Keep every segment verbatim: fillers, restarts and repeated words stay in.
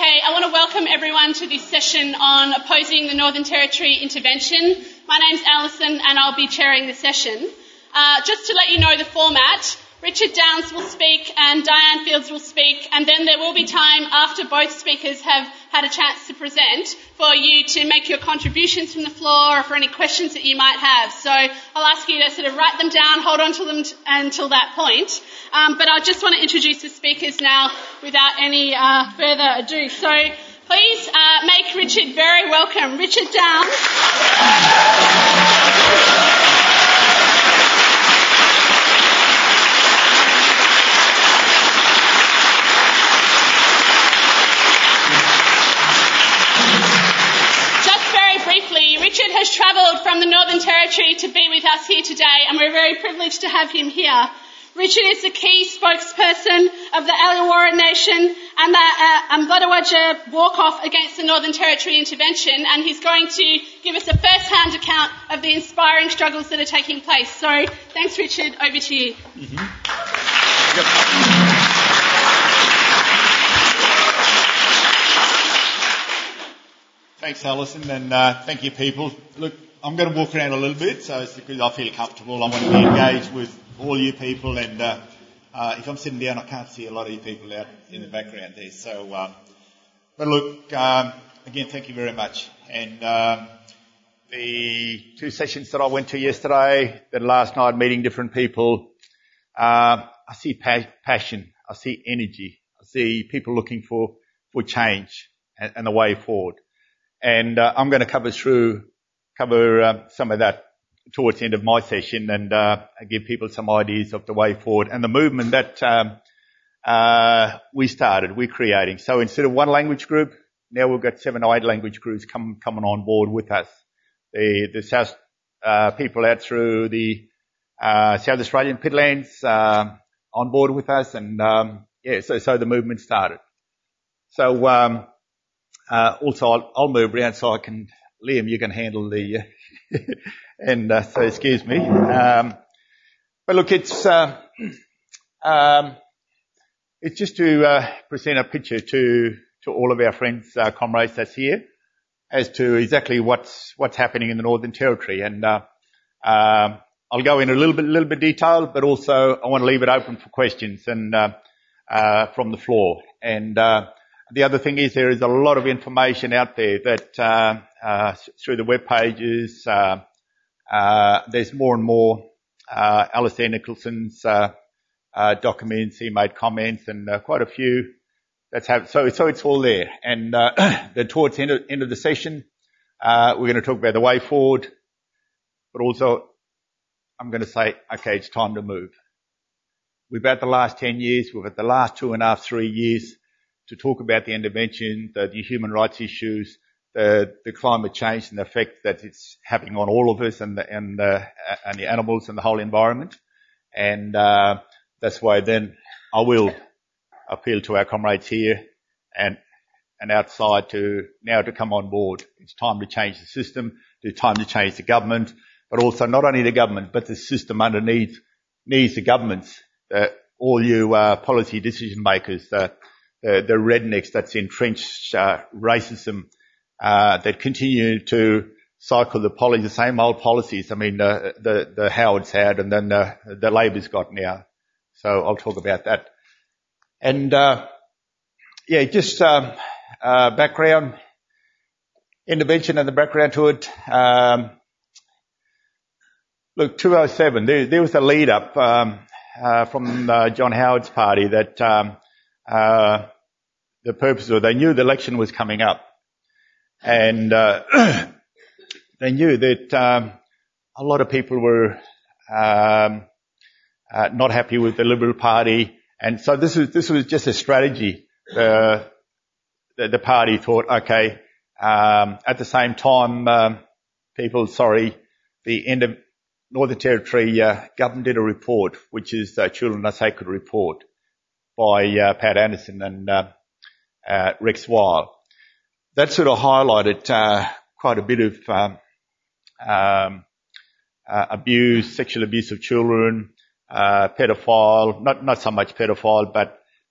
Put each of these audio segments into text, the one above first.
Okay, I want to welcome everyone to this session on opposing the Northern Territory intervention. My name's Alison and I'll be chairing the session. Uh, just to let you know the format, Richard Downes will speak and Diane Fields will speak, and then there will be time after both speakers have had a chance to present for you to make your contributions from the floor or for any questions that you might have. So I'll ask you to sort of write them down, hold on to them t- until that point. Um, but I just want to introduce the speakers now without any uh, further ado. So please uh, make Richard very welcome. Richard Downes. Richard has travelled from the Northern Territory to be with us here today, and we're very privileged to have him here. Richard is the key spokesperson of the Aliwarra Nation and the uh, Ambudawatja walk-off against the Northern Territory intervention, and he's going to give us a first-hand account of the inspiring struggles that are taking place. So, thanks, Richard. Over to you. Mm-hmm. Yep. Thanks, Alison, and uh, thank you, people. Look, I'm going to walk around a little bit, so it's because I feel comfortable. I want to be engaged with all you people, and uh, uh, if I'm sitting down, I can't see a lot of you people out in the background there. So, um, but look, um, again, thank you very much. And um, the two sessions that I went to yesterday, then last night, meeting different people, uh, I see pa- passion, I see energy, I see people looking for for change and, and the way forward. And uh, I'm going to cover through, cover uh, some of that towards the end of my session, and uh, give people some ideas of the way forward and the movement that um, uh, we started, we're creating. So instead of one language group, now we've got seven or eight language groups come, coming on board with us. The, the South uh, people out through the uh, South Australian Pitlands uh, on board with us, and um, yeah, so so the movement started. So. Um, Uh, also, I'll, I'll move around so I can, Liam, you can handle the, uh, and uh, so excuse me. Um, but look, it's, uh, um, it's just to uh, present a picture to to all of our friends, uh, comrades that's here, as to exactly what's what's happening in the Northern Territory. And uh, um, I'll go in a little bit, little bit detail, but also I want to leave it open for questions and uh, uh, from the floor. And uh, The other thing is there is a lot of information out there that uh, uh, through the web pages, uh, uh, there's more and more uh, Alistair Nicholson's uh, uh, documents. He made comments and uh, quite a few. That's have so so it's all there. And uh, then towards the end of, end of the session, uh, we're going to talk about the way forward, but also I'm going to say, okay, it's time to move. We've had the last ten years, we've had the last two and a half, three years. To talk about the intervention, the, the human rights issues, the, the climate change and the effect that it's having on all of us and the, and the, and the animals and the whole environment. And, uh, that's why then I will appeal to our comrades here and, and outside to now to come on board. It's time to change the system. It's time to change the government, but also not only the government, but the system underneath needs the governments, uh, all you, uh, policy decision makers, uh, The, the rednecks that's entrenched uh, racism uh, that continue to cycle the policy, the same old policies. I mean, the the, the Howards had, and then the, the Labor's got now. So I'll talk about that. And uh, yeah, just um, uh, background intervention and the background to it. Um, look, two oh seven. There, there was a lead up um, uh, from uh, John Howard's party that. Um, Uh, the purpose of they knew the election was coming up, and uh, they knew that um, a lot of people were um, uh, not happy with the Liberal Party, and so this was this was just a strategy. Uh, the, the party thought, okay, um, at the same time, um, people, sorry, the end of Northern Territory uh, government did a report, which is the Children Are Sacred report. By uh, Pat Anderson and uh, uh, Rex Weil. That sort of highlighted uh, quite a bit of um, um, uh, abuse, sexual abuse of children, uh, pedophile, not not so much pedophile, but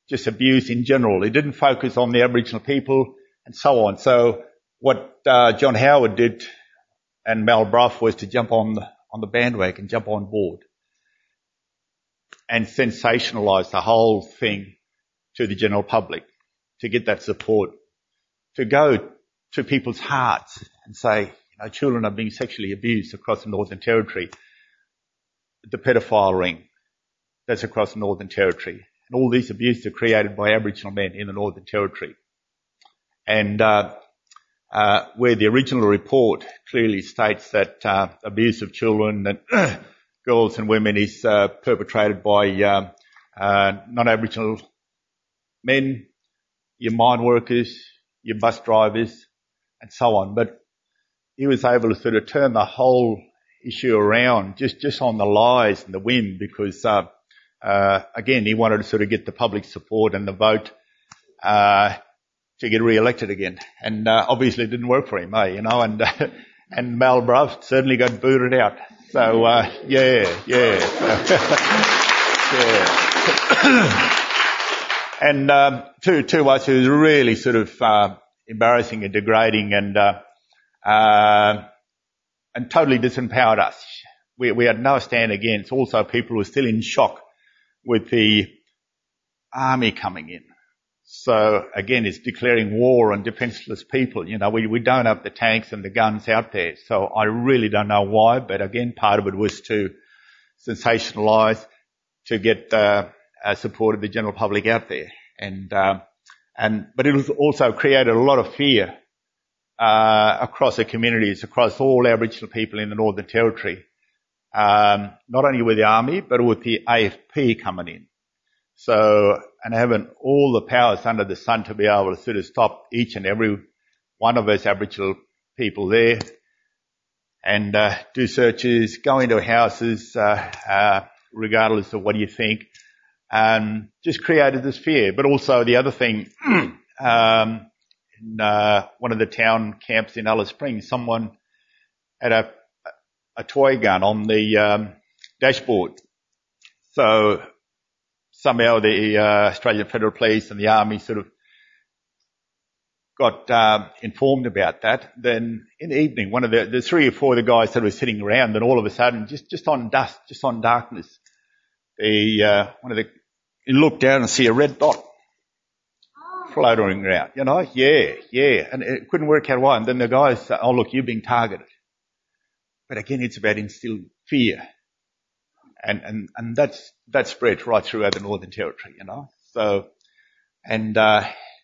just abuse in general. It didn't focus on the Aboriginal people and so on. So what uh, John Howard did and Mal Brough was to jump on the, on the bandwagon, jump on board and sensationalise the whole thing to the general public, to get that support, to go to people's hearts and say, you know, children are being sexually abused across the Northern Territory. The pedophile ring that's across the Northern Territory. And all these abuses are created by Aboriginal men in the Northern Territory. And uh, uh, where the original report clearly states that uh, abuse of children and girls and women is uh, perpetrated by uh, uh, non-Aboriginal men, your mine workers, your bus drivers, and so on. But he was able to sort of turn the whole issue around just, just on the lies and the whim because, uh, uh, again, he wanted to sort of get the public support and the vote, uh, to get re-elected again. And, uh, obviously it didn't work for him, eh, you know, and, uh, and Mal Brough certainly got booted out. So, uh, yeah, yeah. yeah. And, um, to, to us, it was really sort of, uh, embarrassing and degrading and, uh, uh, and totally disempowered us. We, we had no stand against. Also, people were still in shock with the army coming in. So, again, it's declaring war on defenceless people. You know, we, we don't have the tanks and the guns out there. So I really don't know why, but again, part of it was to sensationalise, to get uh, uh, support of the general public out there. And, um, and, but it was also created a lot of fear Uh, across the communities, across all Aboriginal people in the Northern Territory, um, not only with the army, but with the A F P coming in. So, and having all the powers under the sun to be able to sort of stop each and every one of us Aboriginal people there and uh, do searches, go into houses, uh, uh, regardless of what you think, um, just created this fear. But also the other thing, um, in uh, one of the town camps in Alice Springs, someone had a, a toy gun on the um, dashboard. So somehow the uh, Australian Federal Police and the Army sort of got uh, informed about that. Then in the evening, one of the, the three or four of the guys that were sitting around, then all of a sudden, just, just on dust, just on darkness, the uh, one of the he looked down and see a red dot floating around, you know, yeah, yeah, and it couldn't work out why. And then the guys said, oh, look, you're being targeted. But again, it's about instilling fear. And, and, and that's, that spread right throughout the Northern Territory, you know. So, and, uh,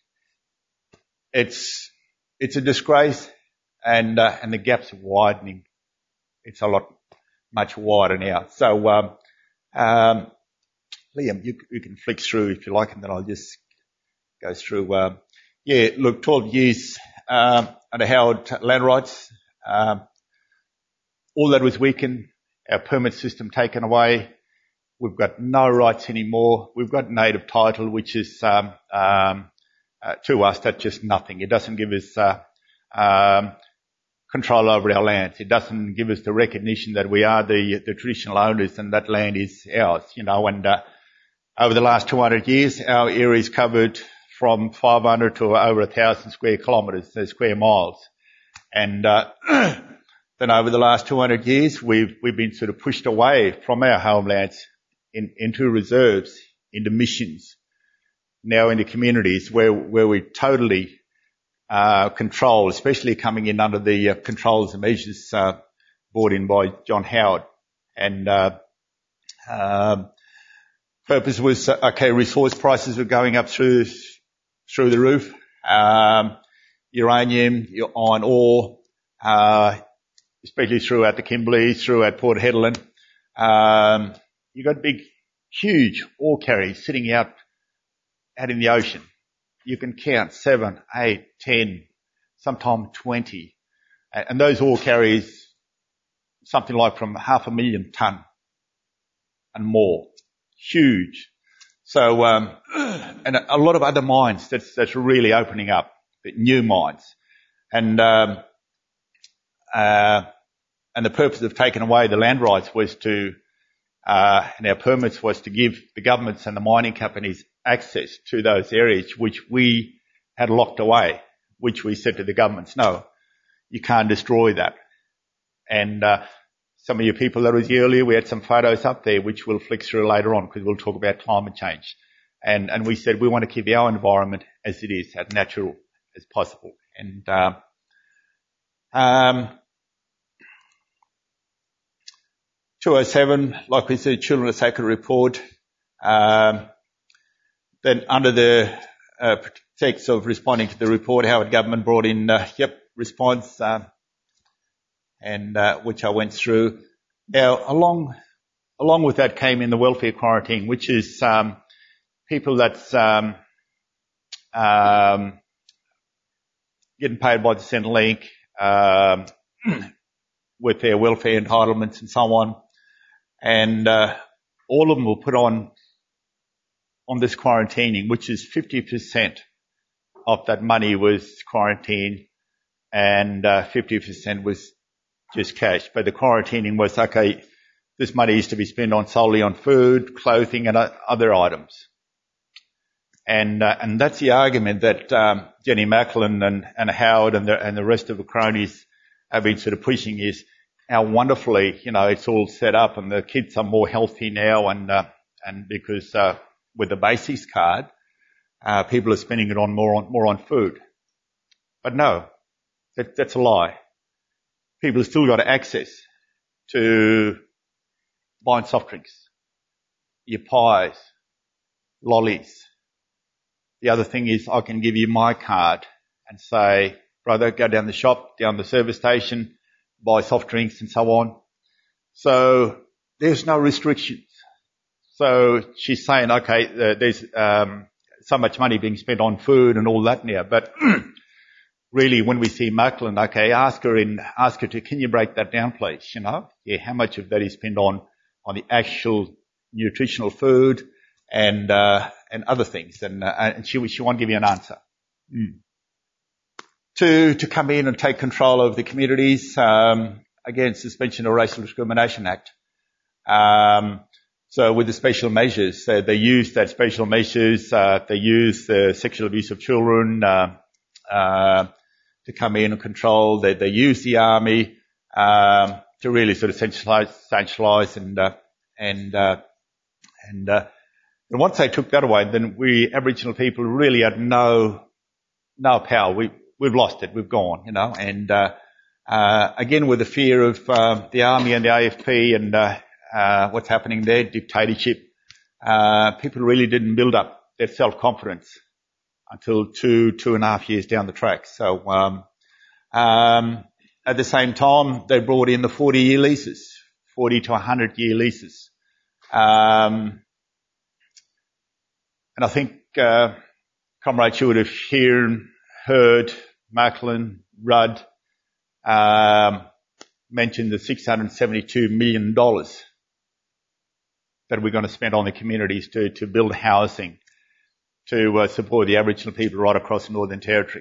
it's, it's a disgrace and, uh, and the gap's widening. It's a lot, much wider now. So, um, um, Liam, you, you can flick through if you like, and then I'll just goes through, um, yeah, look, twelve years um, under Howard land rights. Um, all that was weakened, our permit system taken away. We've got no rights anymore. We've got native title, which is um, um, uh, to us, that's just nothing. It doesn't give us uh, um, control over our lands. It doesn't give us the recognition that we are the, the traditional owners and that land is ours, you know. And uh, over the last two hundred years, our area is covered from five hundred to over one thousand square kilometres, so square miles. And uh, then over the last two hundred years, we've we've been sort of pushed away from our homelands in, into reserves, into missions, now into communities where where we totally uh, control, especially coming in under the uh, controls and measures uh, brought in by John Howard. And uh, um, purpose was, uh, okay, resource prices were going up through through the roof. Um, uranium, your iron ore, uh, especially throughout the Kimberley, throughout Port Hedland. Um, you got big, huge ore carriers sitting out, out in the ocean. You can count seven, eight, ten, sometimes twenty. And those ore carriers, something like from half a million ton and more. Huge. So, um, and a lot of other mines that's, that's really opening up, new mines. And, um, uh, and the purpose of taking away the land rights was to, uh, and our permits was to give the governments and the mining companies access to those areas which we had locked away, which we said to the governments, no, you can't destroy that. And uh, some of you people that was here earlier, we had some photos up there which we'll flick through later on because we'll talk about climate change. And, and we said we want to keep our environment as it is, as natural as possible. And uh, um, two oh seven, like we said, Children of Sacred Report. Um, then under the uh, text of responding to the report, Howard government brought in, uh, yep, response, uh, and uh, which I went through. Now, along along with that came in the welfare quarantine, which is um, people that's um, um, getting paid by the Centrelink um, with their welfare entitlements and so on, and uh, all of them were put on on this quarantining, which is fifty percent of that money was quarantine, and uh, fifty percent was just cash. But the quarantining was, okay, this money is to be spent on solely on food, clothing and uh, other items. And uh, and that's the argument that um, Jenny Macklin and, and Howard and the, and the rest of the cronies have been sort of pushing, is how wonderfully, you know, it's all set up and the kids are more healthy now, and uh, and because uh, with the Basics card, uh, people are spending it on more on more on food. But no, that, that's a lie. People have still got access to buying soft drinks, your pies, lollies. The other thing is I can give you my card and say, brother, go down the shop, down the service station, buy soft drinks and so on. So there's no restrictions. So she's saying, okay, uh, there's um, so much money being spent on food and all that now, but really, when we see Macklin, okay, ask her in, ask her to, can you break that down, please? You know, yeah, how much of that is spent on on the actual nutritional food and uh, and other things, and uh, and she she won't give you an answer. Mm. To to come in and take control of the communities, um, again, suspension of Racial Discrimination Act. Um, so with the special measures, uh, they use that special measures. Uh, they use the sexual abuse of children. Uh, uh, to come in and control. They, they use the army um, to really sort of centralise, centralise and uh, and uh, and uh, and once they took that away, then we Aboriginal people really had no no power. We we've lost it. We've gone, you know. And uh, uh, again, with the fear of uh, the army and the A F P and uh, uh, what's happening there, dictatorship, uh, people really didn't build up their self-confidence until two, two and a half years down the track. So, um, um, at the same time, they brought in the forty-year leases, forty to one hundred year leases. Um, and I think, uh, comrades, you would have heard, heard Macklin, Rudd, um, mention the six hundred seventy-two million dollars that we're going to spend on the communities to, to build housing, to uh, support the Aboriginal people right across the Northern Territory.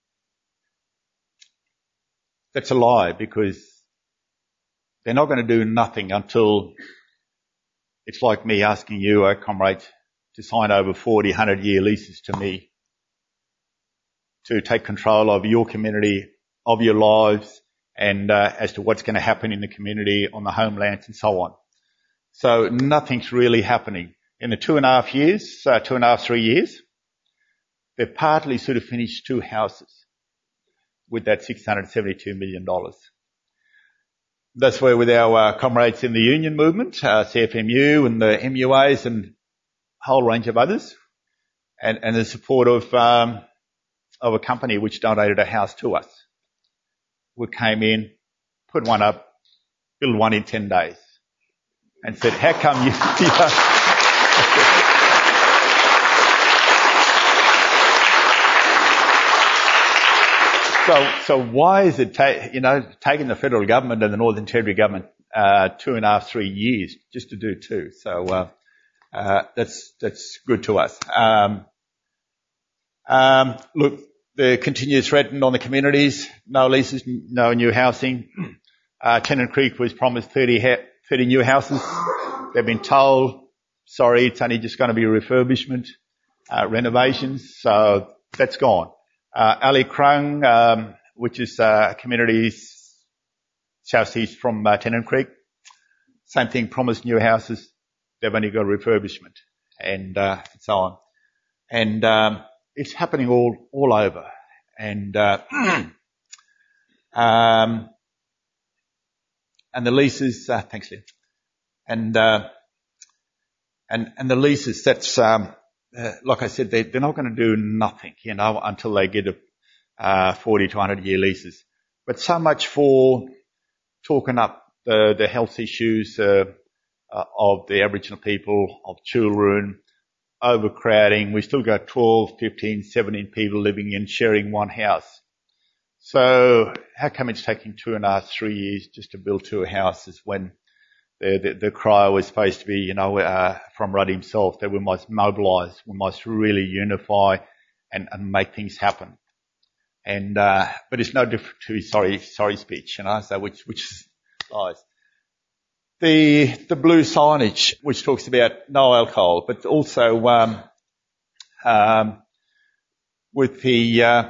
That's a lie, because they're not going to do nothing until it's like me asking you, uh, comrades, to sign over forty, one hundred year leases to me to take control of your community, of your lives, and uh, as to what's going to happen in the community, on the homelands and so on. So nothing's really happening. In the two and a half years, uh, two and a half, three years, they've partly sort of finished two houses with that six hundred seventy-two million dollars. That's where with our uh, comrades in the union movement, uh, C F M U and the M U As and a whole range of others, and, and the support of, um, of a company which donated a house to us. We came in, put one up, built one in ten days, and said, how come you... So, so why is it, ta- you know, taking the federal government and the Northern Territory government uh, two and a half, three years just to do two? So uh, uh, that's that's good to us. Um, um, look, the continued threat on the communities, no leases, no new housing. Uh, Tennant Creek was promised thirty, ha- thirty new houses. They've been told, sorry, it's only just going to be a refurbishment. uh, renovations, so that's gone. Uh, Ali Krung, um, which is uh, communities southeast from uh, Tennant Creek, same thing, promised new houses, they've only got refurbishment and, uh, and so on. And um, it's happening all all over. And uh, um, and the leases, uh, thanks, Lynn. And uh, and and the leases, that's um, uh, like I said, they, they're not going to do nothing, you know, until they get a uh, forty to one hundred year leases. But so much for talking up the the health issues uh, uh, of the Aboriginal people, of children. Overcrowding. We still got twelve, fifteen, seventeen people living in, sharing one house. So how come it's taking two and a half, three years just to build two houses when the, the, the cry was supposed to be, you know, uh, from Rudd himself, that we must mobilise, we must really unify and, and make things happen. And, uh, but it's no different to his sorry, sorry speech, you know, so which, which lies. The, the blue signage, which talks about no alcohol, but also, um, um, with the, uh,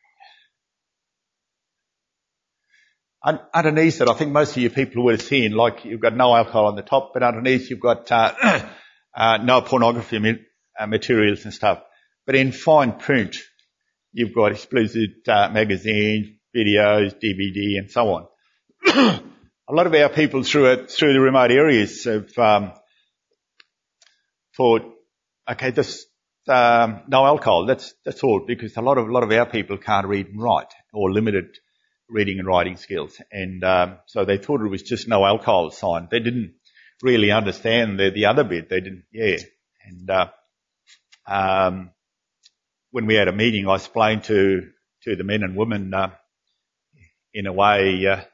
un- underneath it, I think most of you people would have seen, like you've got no alcohol on the top, but underneath you've got, uh, uh, no pornography ma- uh, materials and stuff. But in fine print, you've got explicit, uh, magazines, videos, D V D and so on. A lot of our people through it, through the remote areas have um, thought, okay, this um, no alcohol. That's that's all, because a lot of a lot of our people can't read and write, or limited reading and writing skills, and um, so they thought it was just no alcohol sign. They didn't really understand the the other bit. They didn't, yeah. And uh, um, when we had a meeting, I explained to to the men and women uh, in a way. Uh,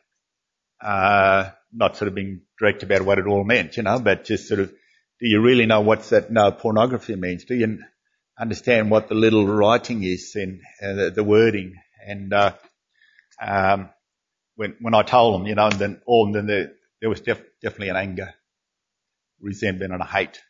Uh, not sort of being direct about what it all meant, you know, but just sort of, do you really know what's that no pornography means? Do you understand what the little writing is and uh, the, the wording? And, uh, um, when, when I told them, you know, and then all, and then there, there was def- definitely an anger, resentment and a hate.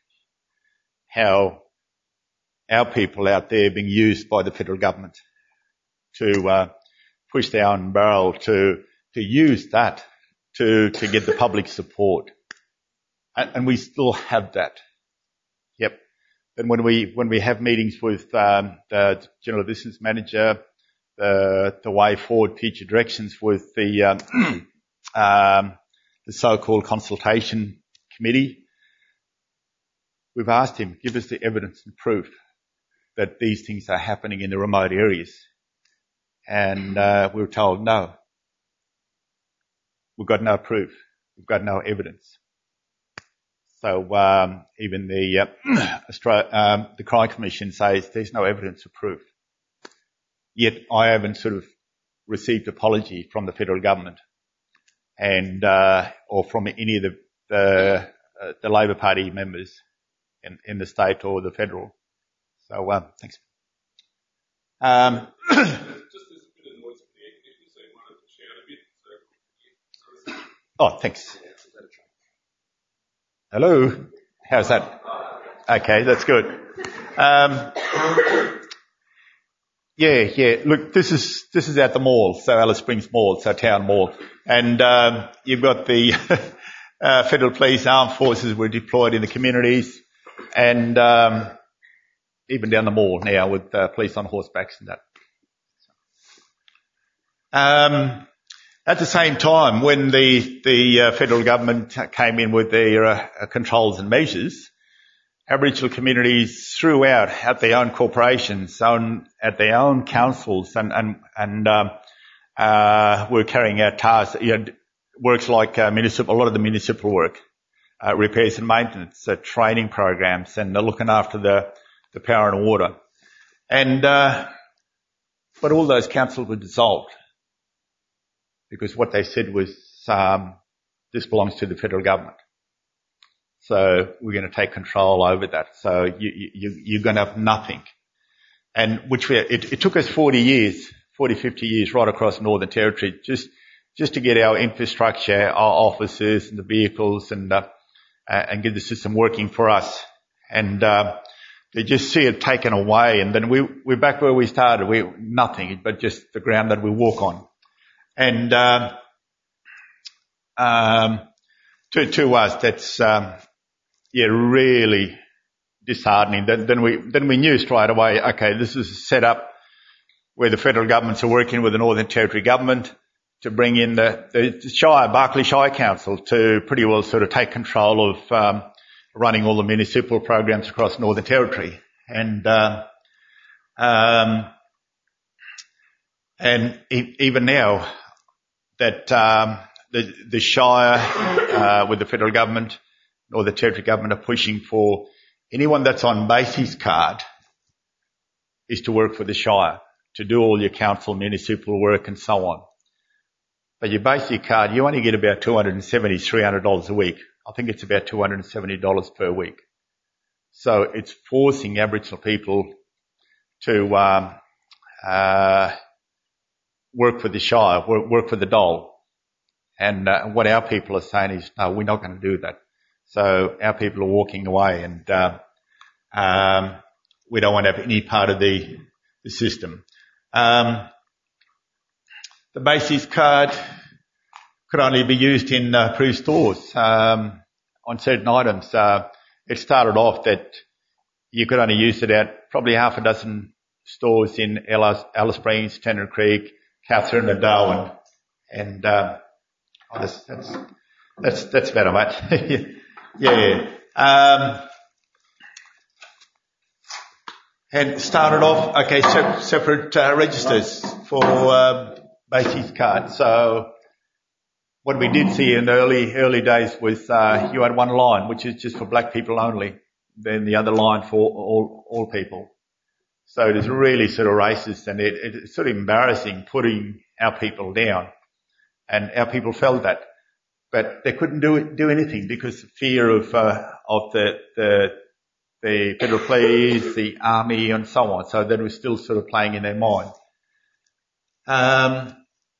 How our people out there being used by the federal government to, uh, push their own barrel to, to use that to, to get the public support. And, and we still have that. Yep. And when we, when we have meetings with, um, the general business manager, the, the way forward future directions with the, um, um, the so-called consultation committee, we've asked him, give us the evidence and proof that these things are happening in the remote areas. And, uh, we were told no. We've got no proof. We've got no evidence. So um, even the uh, Australia, um, the Crime Commission says there's no evidence of proof. Yet I haven't sort of received apology from the federal government, and uh, or from any of the the, uh, the Labor Party members in, in the state or the federal. So um, thanks. Um, Oh, thanks. Hello. How's that? Okay, that's good. Um, yeah, yeah. Look, this is this is at the mall, so Alice Springs Mall, so Town Mall, and um, you've got the uh, Federal Police, Armed Forces were deployed in the communities, and um, even down the mall now with uh, police on horsebacks and that. Um, At the same time, when the the uh, federal government came in with their uh, controls and measures, Aboriginal communities throughout, at their own corporations, own, at their own councils, and and and um, uh, were carrying out tasks, you know, works like uh, municipal, a lot of the municipal work, uh, repairs and maintenance, uh, training programs, and uh, looking after the the power and water, and uh, but all those councils were dissolved. Because what they said was, um, this belongs to the federal government. So we're going to take control over that. So you, you, you're going to have nothing. And which we, it, it took us forty years, forty, fifty years right across Northern Territory just, just to get our infrastructure, our offices and the vehicles and, uh, and get the system working for us. And, uh, to just see it taken away, and then we, we're back where we started. We, nothing, but just the ground that we walk on. And, um, um, to, to us, that's, um, yeah, really disheartening. Then, then we, then we knew straight away, okay, this is a setup where the federal governments are working with the Northern Territory government to bring in the, the Shire, Barkly Shire Council to pretty well sort of take control of, um, running all the municipal programs across Northern Territory. And, uh, um, and e- even now that, um, the, the Shire, uh, with the federal government, or the Territory government are pushing for anyone that's on Basie's card is to work for the Shire, to do all your council, municipal work and so on. But your Basie card, you only get about two hundred seventy, three hundred dollars a week. I think it's about two hundred seventy dollars per week. So it's forcing Aboriginal people to, um, uh, work for the Shire, work, work for the dole. And uh, what our people are saying is, no, we're not going to do that. So our people are walking away, and uh, um, we don't want to have any part of the, the system. Um, the Basie's card could only be used in uh, approved stores um, on certain items. Uh, it started off that you could only use it at probably half a dozen stores in Alice, Alice Springs, Tennant Creek, Katherine and Darwin. And uh, oh, that's, that's, that's, that's better, mate. Yeah. Um, and started off, okay, se- separate uh, registers for um, Basie's card. So what we did see in the early, early days was uh, you had one line, which is just for black people only, then the other line for all, all people. So it is really sort of racist, and it, it's sort of embarrassing putting our people down. And our people felt that. But they couldn't do do anything because of fear of uh, of the the the federal police, the army, and so on. So that was still sort of playing in their mind. Um,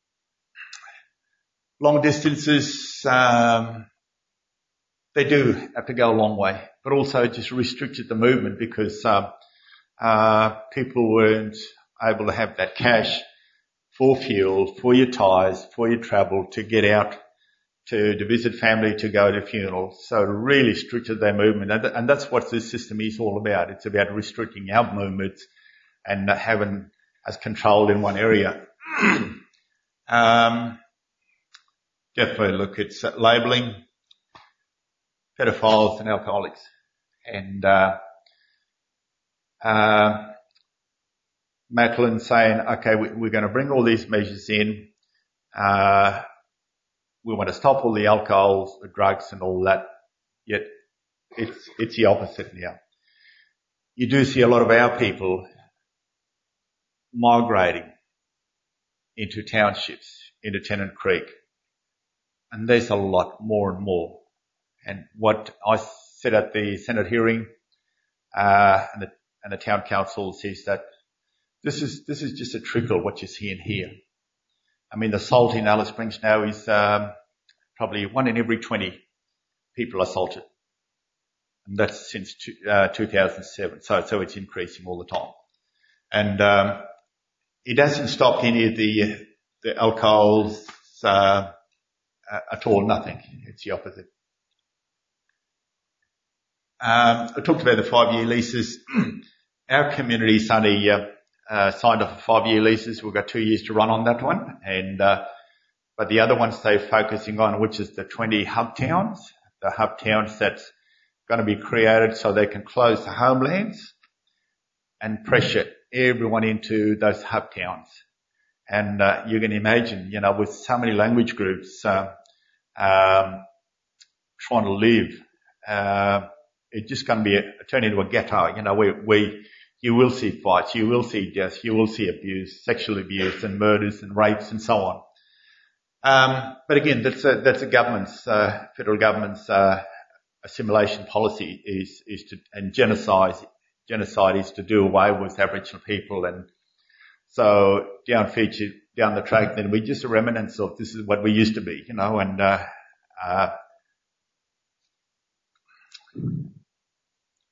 long distances, um, they do have to go a long way, but also it just restricted the movement because uh, uh, people weren't able to have that cash for fuel, for your tyres, for your travel to get out. To, to visit family, to go to funerals. So it really restricted their movement. And, and that's what this system is all about. It's about restricting our movements and having us controlled in one area. um, definitely look, it's labelling pedophiles and alcoholics. And, uh, uh, Macklin saying, okay, we, we're going to bring all these measures in, uh, we want to stop all the alcohols, the drugs and all that. Yet it's, it's the opposite now. You do see a lot of our people migrating into townships, into Tennant Creek. And there's a lot more and more. And what I said at the Senate hearing, uh, and the, and the town council says that this is, this is just a trickle what you're seeing here. I mean, the assault in Alice Springs now is um, probably one in every twenty people assaulted, and that's since two, uh, two thousand seven. So, so it's increasing all the time, and um, it hasn't stopped any of the the alcohols uh, at all. Nothing. It's the opposite. Um, I talked about the five-year leases. Our community's only uh, Uh, signed off for five-year leases. We've got two years to run on that one. And, uh, but the other ones they're focusing on, which is the twenty hub towns, the hub towns that's going to be created so they can close the homelands and pressure everyone into those hub towns. And, uh, you can imagine, you know, with so many language groups, uh, um, trying to live, uh, it's just going to be a, turn into a ghetto. You know, we, we, You will see fights, you will see deaths, you will see abuse, sexual abuse and murders and rapes and so on. Um, but again, that's a, that's a government's, uh, federal government's, uh, assimilation policy is, is to, and genocide, genocide is to do away with Aboriginal people. And so down feature, down the track, then we just a remnants of this is what we used to be, you know, and, uh, uh,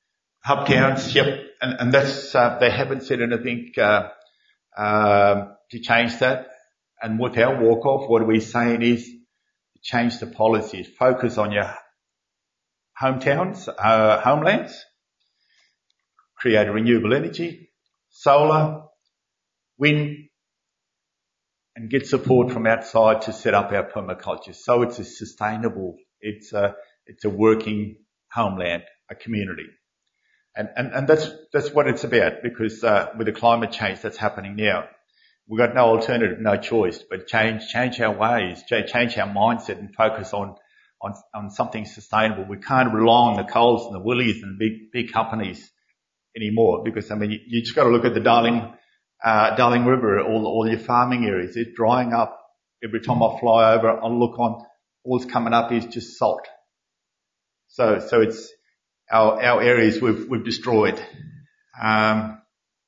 hub towns, yep, and, and that's, uh, they haven't said anything, uh, um, to change that. And with our walk-off, what we're saying is change the policies, focus on your hometowns, uh, homelands, create renewable energy, solar, wind, and get support from outside to set up our permaculture. So it's a sustainable, it's a, it's a working homeland, a community. And, and, and that's, that's what it's about, because, uh, with the climate change that's happening now, we've got no alternative, no choice, but change, change our ways, change our mindset and focus on, on, on something sustainable. We can't rely on the Coles and the Woolies and the big, big companies anymore, because, I mean, you, you just got to look at the Darling, uh, Darling River, all, all your farming areas. It's drying up. Every time I fly over, I look on, all's coming up is just salt. So, so it's our, our areas we've, we've destroyed. Um,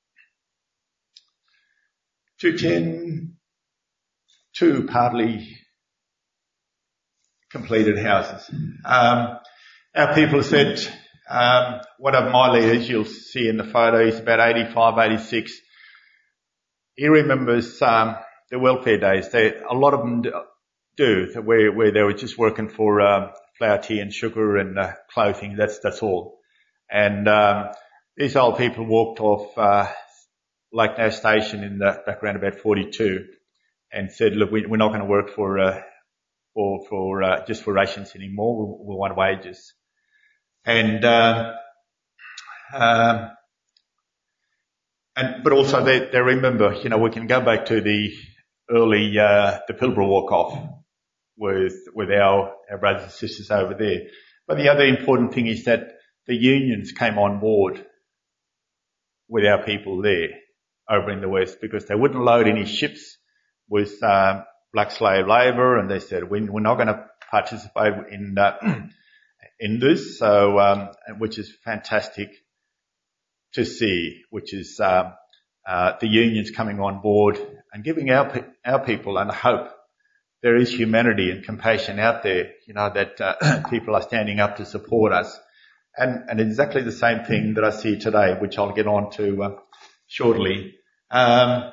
two ten, two partly completed houses. Um, our people said, um, one of my leaders, you'll see in the photo, he's about eighty-five, eighty-six. He remembers, um, the welfare days. They, a lot of them do, where, where they were just working for, um, flour, tea and sugar and, uh, clothing. That's, that's all. And, um, these old people walked off, uh, Lake Ness Station in the back around about forty-two and said, look, we, we're not going to work for, uh, for, for, uh, just for rations anymore. We, we want wages. And, um, um, and, but also they, they remember, you know, we can go back to the early, uh, the Pilbara walk-off with, with our, our brothers and sisters over there. But the other important thing is that the unions came on board with our people there over in the West, because they wouldn't load any ships with, um, black slave labour, and they said, we, we're not going to participate in, uh, in this, so, um, which is fantastic to see, which is, um, uh, the unions coming on board and giving our, pe- our people and hope. There is humanity and compassion out there, you know, that, uh, people are standing up to support us. And, and exactly the same thing that I see today, which I'll get on to, uh, shortly. Um,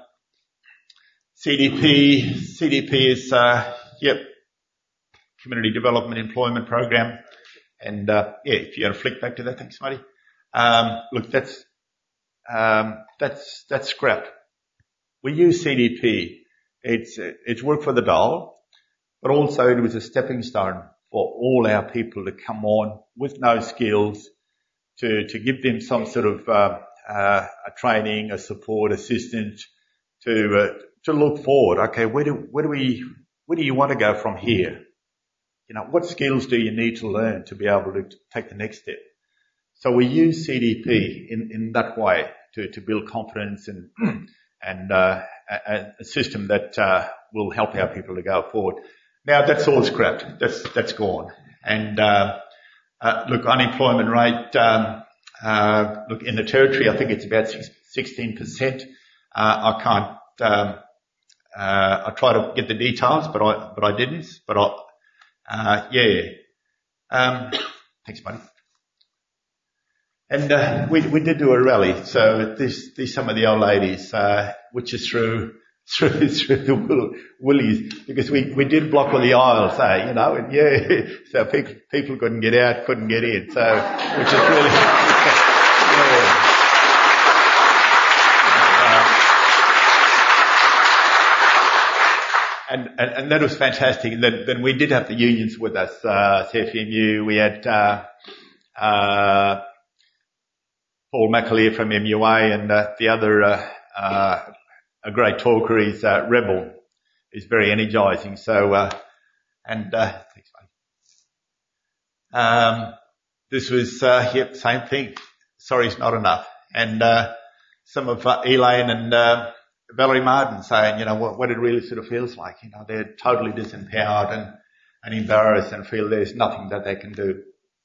C D P, C D P is, uh, yep, Community Development Employment Program. And, uh, yeah, if you want to flick back to that, thanks, Marty. Um, look, that's, um, that's, that's scrap. We use C D P. It's, it's work for the dole, but also it was a stepping stone for all our people to come on with no skills, to, to give them some sort of, uh, uh, a training, a support, assistance to, uh, to look forward. Okay, where do, where do we, where do you want to go from here? You know, what skills do you need to learn to be able to take the next step? So we use C D P in, in that way to, to build confidence and, and, uh, a, a system that, uh, will help our people to go forward. Now that's all scrapped. That's, that's gone. And, uh, uh, look, unemployment rate, um, uh, look, in the territory, I think it's about sixteen percent. Uh, I can't, um, uh, I try to get the details, but I, but I didn't, but I, uh, yeah. Um, thanks, buddy. And, uh, we, we did do a rally. So this, these, some of the old ladies, uh, which is through, through, through the wool, woolies, because we, we did block all the aisles, eh, you know, and yeah, so people, people couldn't get out, couldn't get in, so, which is really, yeah. And, and, and that was fantastic. And then, then we did have the unions with us, uh, C F M U. We had, uh, uh, Paul McAleer from M U A, and, uh, the other, uh, uh, a great talker is, uh, Rebel. He's very energizing. So, uh, and, uh, thanks, mate. Um, this was, uh, yep, same thing. Sorry, it's not enough. And, uh, some of, uh, Elaine and, uh, Valerie Martin saying, you know, what, what it really sort of feels like. You know, they're totally disempowered and, and embarrassed and feel there's nothing that they can do.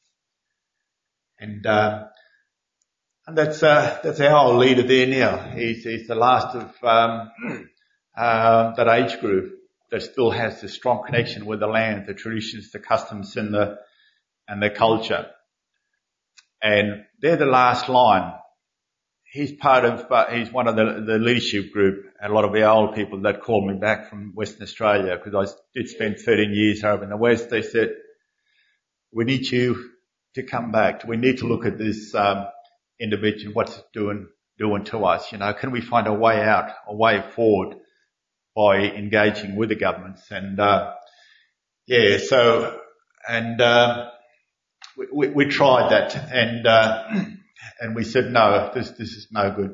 And, uh, and that's, uh, that's our old leader there now. He's, he's the last of, um, uh, that age group that still has the strong connection with the land, the traditions, the customs and the, and the culture. And they're the last line. He's part of, uh, he's one of the, the leadership group, and a lot of the old people that called me back from Western Australia, because I did spend thirteen years over in the West. They said, we need you to come back. We need to look at this, um, individual, what's it doing, doing to us. You know, can we find a way out, a way forward by engaging with the governments? And, uh, yeah, so, and, uh, we, we, we tried that, and, uh, and we said, no, this, this is no good.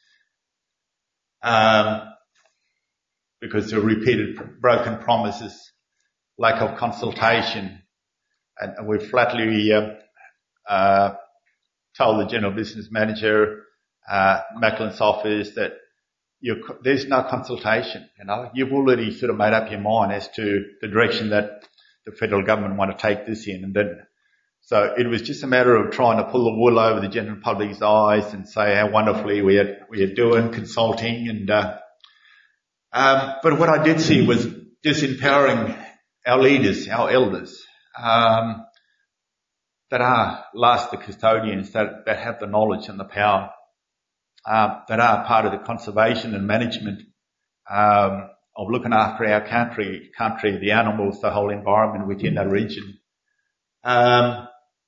Um, because of repeated broken promises, lack of consultation, and, and we flatly, uh, uh, told the General Business Manager, uh, Macklin's office that you're, there's no consultation, you know. You've already sort of made up your mind as to the direction that the federal government want to take this in, and then so it was just a matter of trying to pull the wool over the general public's eyes and say how wonderfully we are, we are doing consulting. And, uh, um, but what I did see was just empowering our leaders, our elders, um, that are last the custodians, that, that have the knowledge and the power, uh, that are part of the conservation and management, um, of looking after our country, country, the animals, the whole environment within that region. Um,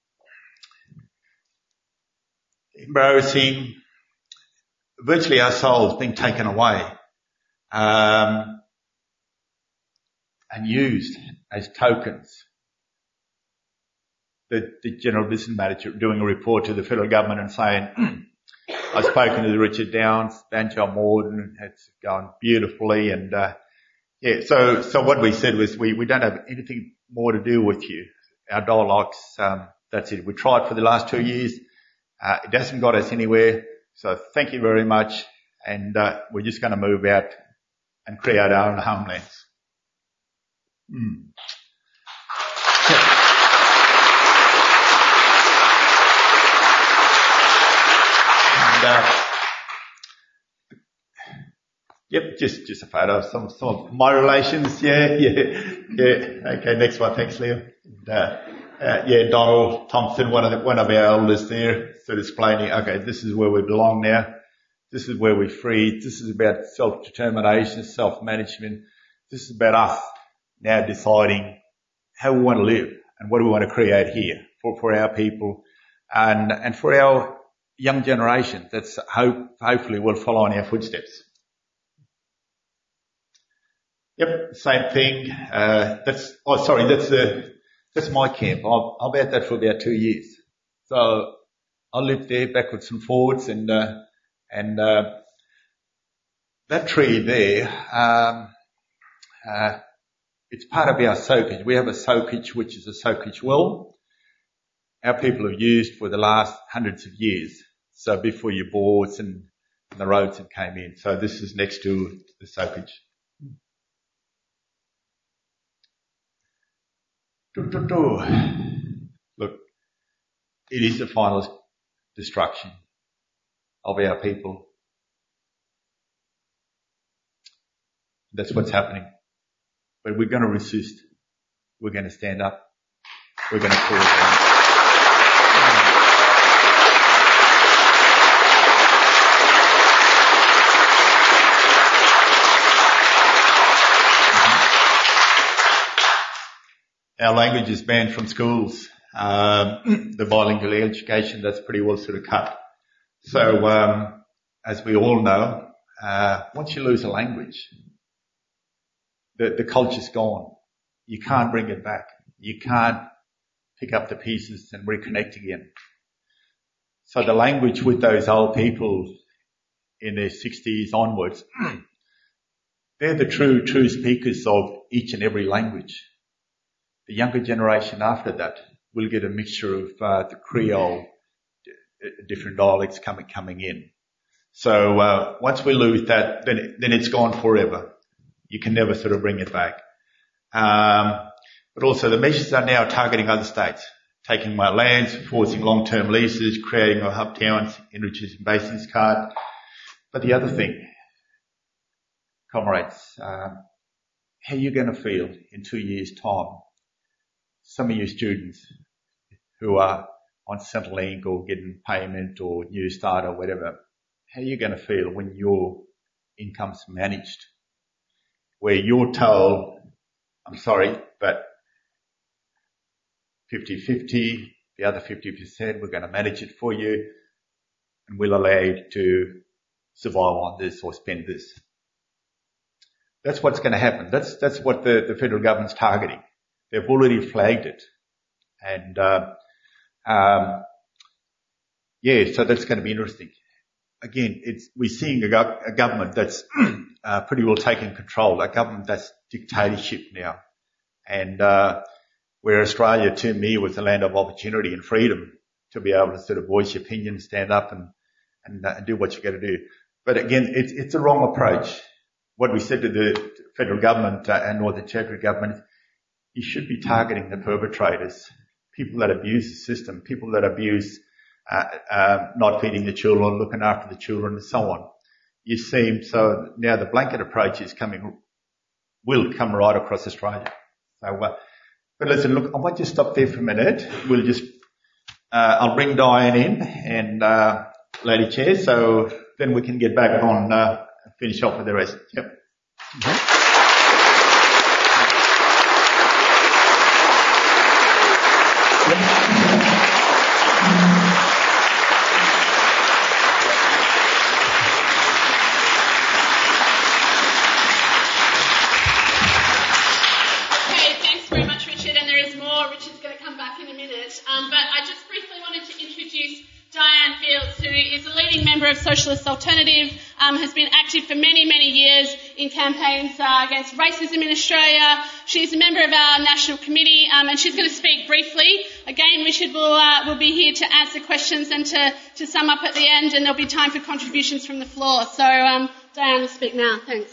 embarrassing, virtually our souls being taken away, um, and used as tokens. The, the General Business Manager doing a report to the federal government and saying, I've spoken to the Richard Downs, Banjo Morden, it's gone beautifully, and, uh, yeah, so, so what we said was we, we don't have anything more to do with you. Our dialogues, um, that's it. We tried for the last two years. Uh, it hasn't got us anywhere. So thank you very much. And, uh, we're just going to move out and create our own homelands. Mm. And, uh, yep, just, just a photo of some, some of my relations. Yeah, yeah, yeah. Okay, next one. Thanks, Leo. And, uh, Uh, yeah, Donald Thompson, one of the, one of our elders there, sort of explaining, okay, this is where we belong now. This is where we're free. This is about self-determination, self-management. This is about us now deciding how we want to live and what do we want to create here for, for our people and, and for our young generation that's hope, hopefully will follow in our footsteps. Yep, same thing. Uh, that's, oh, sorry, that's the, That's my camp. I've, I've had that for about two years. So I lived there backwards and forwards, and uh, and uh, that tree there, um, uh, it's part of our soakage. We have a soakage which is a soakage well. Our people have used for the last hundreds of years. So before your boards and, and the roads that came in. So this is next to the soakage. Look, it is the final destruction of our people. That's what's happening. But we're going to resist. We're going to stand up. We're going to pull it down. Our language is banned from schools. Um, the bilingual education, that's pretty well sort of cut. So, um, as we all know, uh, once you lose a language, the, the culture's gone. You can't bring it back. You can't pick up the pieces and reconnect again. So the language with those old people in their sixties onwards, they're the true, true speakers of each and every language. The younger generation after that will get a mixture of uh, the Creole, d- different dialects coming coming in. So uh, once we lose that, then it, then it's gone forever. You can never sort of bring it back. Um, but also the measures are now targeting other states, taking my lands, forcing long-term leases, creating a hub towns, introducing basics card. But the other thing, comrades, um, how are you going to feel in two years' time? Some of you students who are on Centrelink or getting payment or Newstart or whatever, how are you going to feel when your income's managed? Where you're told, I'm sorry, but fifty-fifty, the other fifty percent, we're going to manage it for you and we'll allow you to survive on this or spend this. That's what's going to happen. That's that's what the, the federal government's targeting. They've already flagged it. And, uh, um, yeah, so that's going to be interesting. Again, it's, we're seeing a, go- a government that's uh, pretty well taking control, a government that's dictatorship now. And uh, where Australia, to me, was the land of opportunity and freedom to be able to sort of voice your opinion, stand up and, and, uh, and do what you got to do. But again, it's, it's a wrong approach. What we said to the federal government uh, and Northern Territory government, you should be targeting the perpetrators, people that abuse the system, people that abuse uh, uh, not feeding the children, looking after the children and so on. You seem, so now the blanket approach is coming, will come right across Australia. So, uh, but listen, look, I might just stop there for a minute. We'll just, uh, I'll bring Diane in and, uh, Lady Chair, so then we can get back on, uh, finish off with the rest. Yep. Okay. Um, but I just briefly wanted to introduce Diane Fields, who is a leading member of Socialist Alternative, um, has been active for many, many years in campaigns uh, against racism in Australia. She's a member of our National Committee, um, and she's going to speak briefly. Again, Richard will, uh, will be here to answer questions and to, to sum up at the end, and there'll be time for contributions from the floor. So, um, Diane will speak now. Thanks.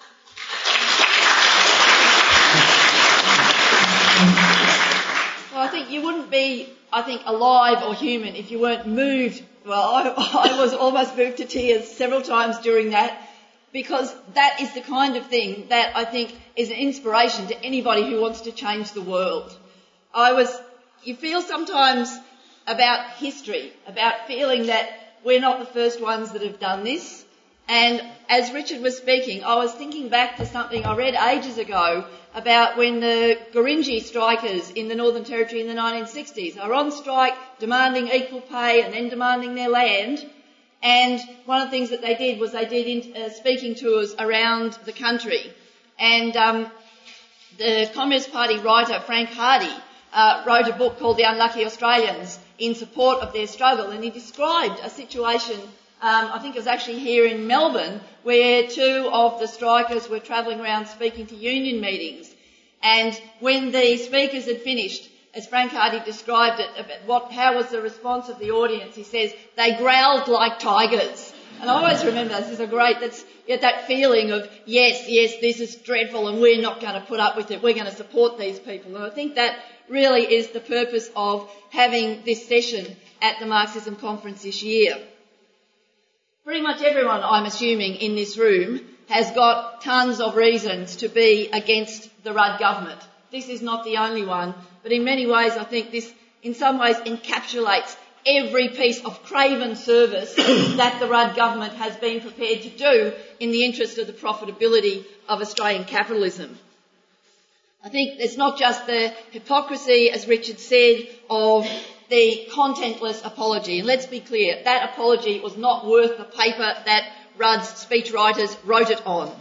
Well, I think you wouldn't be, I think, alive or human if you weren't moved. Well, I, I was almost moved to tears several times during that, because that is the kind of thing that I think is an inspiration to anybody who wants to change the world. I was, you feel sometimes about history, about feeling that we're not the first ones that have done this. And as Richard was speaking, I was thinking back to something I read ages ago about when the Gurindji strikers in the Northern Territory in the nineteen sixties are on strike demanding equal pay and then demanding their land. And one of the things that they did was they did in, uh, speaking tours around the country. And um, the Communist Party writer Frank Hardy uh, wrote a book called The Unlucky Australians in support of their struggle, and he described a situation, um, I think it was actually here in Melbourne, where two of the strikers were travelling around speaking to union meetings. And when the speakers had finished, as Frank Hardy described it, about what, how was the response of the audience, he says, they growled like tigers. And I always remember this is a great, that's yeah, that feeling of, yes, yes, this is dreadful and we're not going to put up with it, we're going to support these people. And I think that really is the purpose of having this session at the Marxism Conference this year. Pretty much everyone, I'm assuming, in this room has got tons of reasons to be against the Rudd government. This is not the only one, but in many ways I think this in some ways encapsulates every piece of craven service that the Rudd government has been prepared to do in the interest of the profitability of Australian capitalism. I think it's not just the hypocrisy, as Richard said, of the contentless apology. And let's be clear, that apology was not worth the paper that Rudd's speechwriters wrote it on.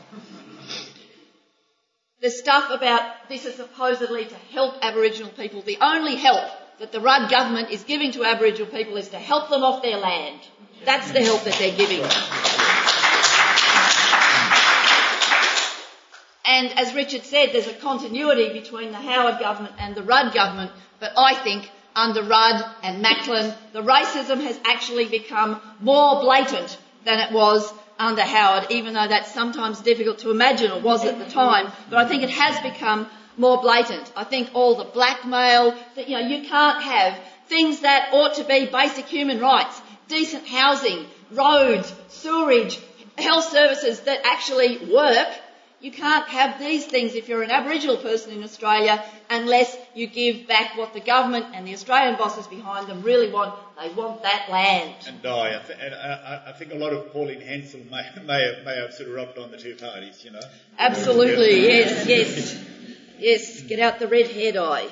The stuff about this is supposedly to help Aboriginal people. The only help that the Rudd government is giving to Aboriginal people is to help them off their land. That's the help that they're giving. And as Richard said, there's a continuity between the Howard government and the Rudd government, but I think under Rudd and Macklin, the racism has actually become more blatant than it was under Howard, even though that's sometimes difficult to imagine, or was at the time. But I think it has become more blatant. I think all the blackmail, that, you know, you can't have things that ought to be basic human rights, decent housing, roads, sewerage, health services that actually work. You can't have these things if you're an Aboriginal person in Australia unless you give back what the government and the Australian bosses behind them really want. They want that land. And Di, I, th- and I, I think a lot of Pauline Hansel may, may, have, may have sort of rubbed on the two parties, you know. Absolutely, yes, yes. Yes, get out the red hair dye.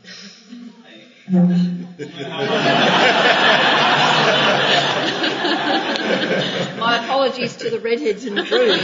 My apologies to the redheads in the room.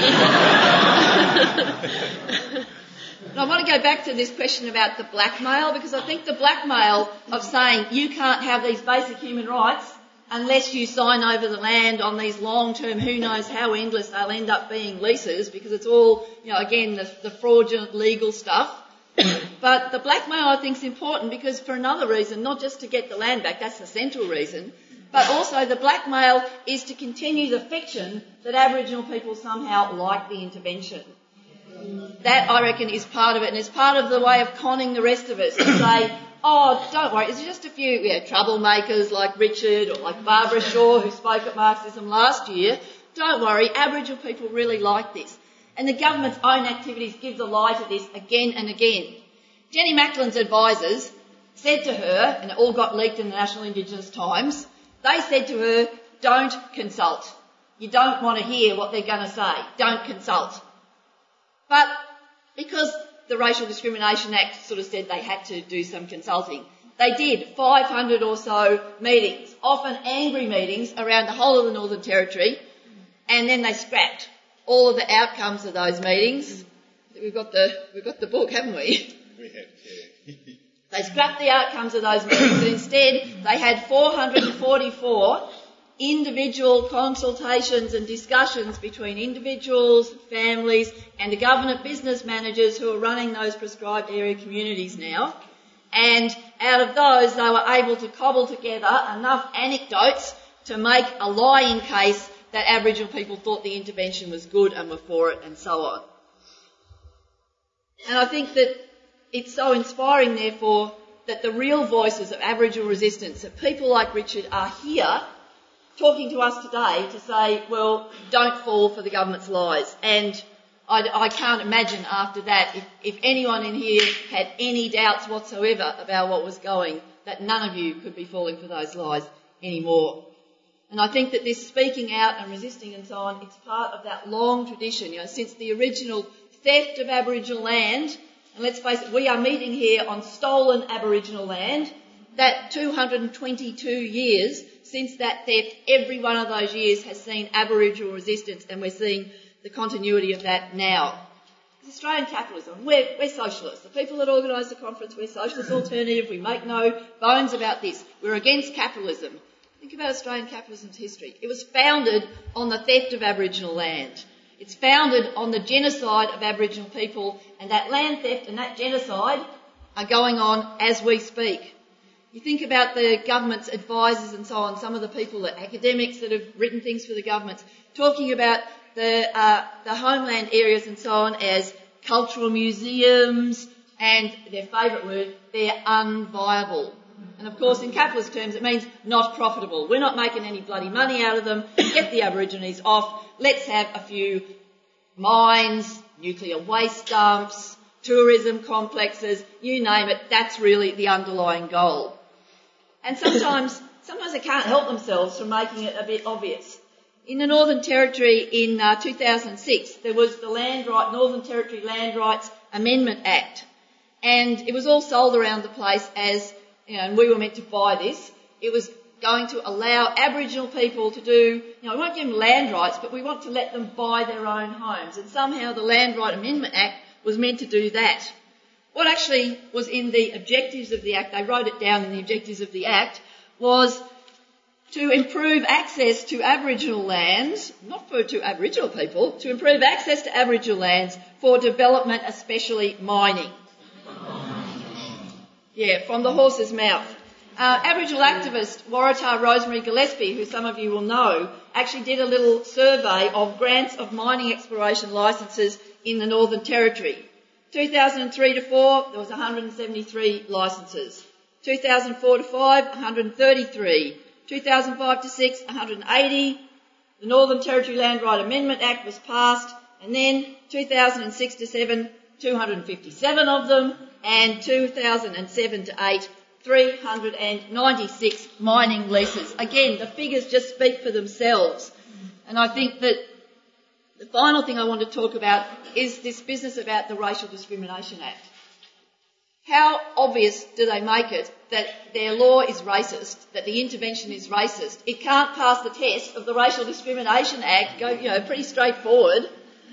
And I want to go back to this question about the blackmail, because I think the blackmail of saying you can't have these basic human rights unless you sign over the land on these long-term, who knows how endless they'll end up being leases, because it's all, you know, again, the, the fraudulent legal stuff. But the blackmail, I think, is important because for another reason, not just to get the land back, that's the central reason, but also the blackmail is to continue the fiction that Aboriginal people somehow like the intervention. That, I reckon, is part of it, and it's part of the way of conning the rest of us to say, oh, don't worry, it's just a few you know, troublemakers like Richard or like Barbara Shaw who spoke at Marxism last year. Don't worry, Aboriginal people really like this. And the government's own activities give the lie to this again and again. Jenny Macklin's advisors said to her, and it all got leaked in the National Indigenous Times, they said to her, don't consult. You don't want to hear what they're going to say. Don't consult. But because the Racial Discrimination Act sort of said they had to do some consulting, they did five hundred or so meetings, often angry meetings around the whole of the Northern Territory, and then they scrapped all of the outcomes of those meetings. We've got the, we've got the book, haven't we? We have, yeah. They scrapped the outcomes of those meetings, but instead they had four hundred forty-four individual consultations and discussions between individuals, families and the government business managers who are running those prescribed area communities now. And out of those, they were able to cobble together enough anecdotes to make a lying case that Aboriginal people thought the intervention was good and were for it and so on. And I think that it's so inspiring, therefore, that the real voices of Aboriginal resistance, that people like Richard are here talking to us today to say, well, don't fall for the government's lies. And I, I can't imagine after that, if, if anyone in here had any doubts whatsoever about what was going, that none of you could be falling for those lies anymore. And I think that this speaking out and resisting and so on, it's part of that long tradition, you know, since the original theft of Aboriginal land. And let's face it, we are meeting here on stolen Aboriginal land. That two hundred twenty-two years since that theft, every one of those years has seen Aboriginal resistance, and we're seeing the continuity of that now. It's Australian capitalism. We're, we're socialists. The people that organise the conference, we're socialist alternative. We make no bones about this. We're against capitalism. Think about Australian capitalism's history. It was founded on the theft of Aboriginal land. It's founded on the genocide of Aboriginal people, and that land theft and that genocide are going on as we speak. You think about the government's advisors and so on, some of the people, the academics that have written things for the governments, talking about the, uh, the homeland areas and so on as cultural museums, and their favourite word, they're unviable. And of course, in capitalist terms, it means not profitable. We're not making any bloody money out of them. Get the Aborigines off. Let's have a few mines, nuclear waste dumps, tourism complexes, you name it. That's really the underlying goal. And sometimes, sometimes they can't help themselves from making it a bit obvious. In the Northern Territory in uh, two thousand six, there was the Land Right, Northern Territory Land Rights Amendment Act. And it was all sold around the place as, you know, and we were meant to buy this. It was going to allow Aboriginal people to do, you know, we won't give them land rights, but we want to let them buy their own homes. And somehow the Land Right Amendment Act was meant to do that. What actually was in the objectives of the Act, they wrote it down in the objectives of the Act, was to improve access to Aboriginal lands, not for to Aboriginal people, to improve access to Aboriginal lands for development, especially mining. Yeah, from the horse's mouth. Uh, Aboriginal activist Waratah Rosemary Gillespie, who some of you will know, actually did a little survey of grants of mining exploration licences in the Northern Territory. two thousand three to four, there was one hundred seventy-three licences. two thousand four to five, one hundred thirty-three. two thousand five to six, one hundred eighty. The Northern Territory Land Right Amendment Act was passed, And then two thousand six to seven, two hundred fifty-seven of them, and two thousand seven to eight, three hundred ninety-six mining leases. Again, the figures just speak for themselves. And I think that the final thing I want to talk about is this business about the Racial Discrimination Act. How obvious do they make it that their law is racist, that the intervention is racist? It can't pass the test of the Racial Discrimination Act, go, you know, pretty straightforward.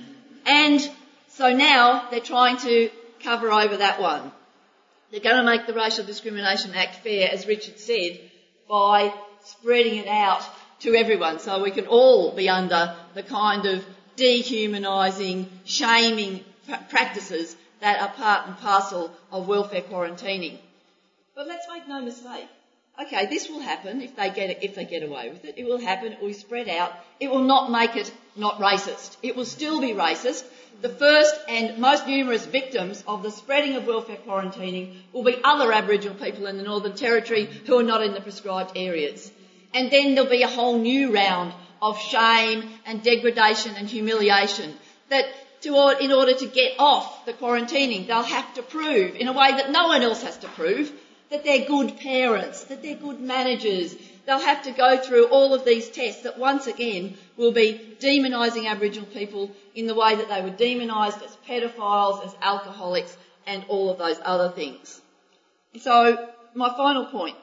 And so now they're trying to cover over that one. They're going to make the Racial Discrimination Act fair, as Richard said, by spreading it out to everyone so we can all be under the kind of dehumanising, shaming practices that are part and parcel of welfare quarantining. But let's make no mistake. Okay, this will happen if they get if they get away with it. It will happen. It will spread out. It will not make it not racist. It will still be racist. The first and most numerous victims of the spreading of welfare quarantining will be other Aboriginal people in the Northern Territory who are not in the prescribed areas. And then there'll be a whole new round of shame and degradation and humiliation that to, in order to get off the quarantining, they'll have to prove, in a way that no one else has to prove, that they're good parents, that they're good managers. They'll have to go through all of these tests that once again will be demonising Aboriginal people in the way that they were demonised as pedophiles, as alcoholics and all of those other things. So my final point,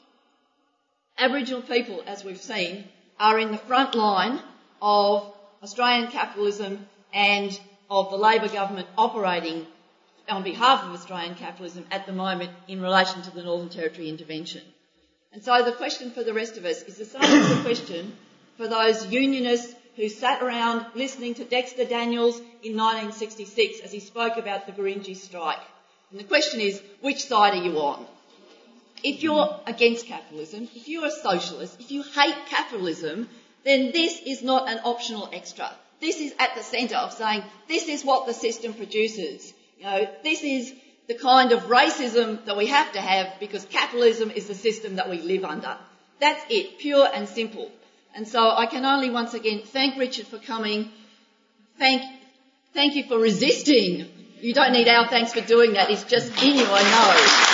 Aboriginal people, as we've seen, are in the front line of Australian capitalism and of the Labor government operating on behalf of Australian capitalism at the moment in relation to the Northern Territory intervention. And so the question for the rest of us is the same as the question for those unionists who sat around listening to Dexter Daniels in nineteen sixty-six as he spoke about the Gurindji strike. And the question is, which side are you on? If you're against capitalism, if you're a socialist, if you hate capitalism, then this is not an optional extra. This is at the centre of saying this is what the system produces. You know, this is the kind of racism that we have to have because capitalism is the system that we live under. That's it, pure and simple. And so I can only once again thank Richard for coming. Thank, thank you for resisting. You don't need our thanks for doing that. It's just in you, I know.